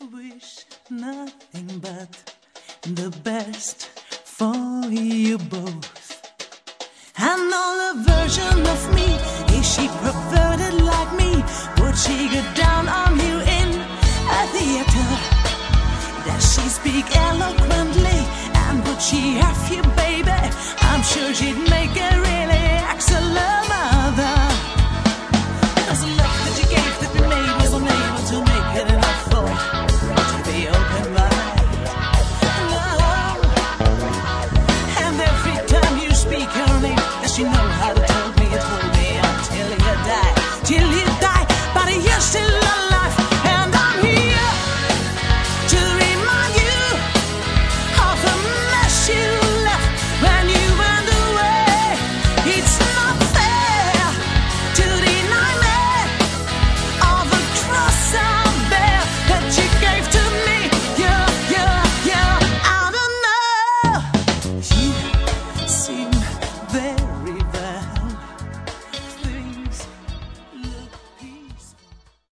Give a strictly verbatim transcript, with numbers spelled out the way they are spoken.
wish nothing but the best for you both. I know the version of me, if she preferred it like me, would she go down on you in a theater? Does she speak eloquently, and would she have you, baby? I'm sure she'd make it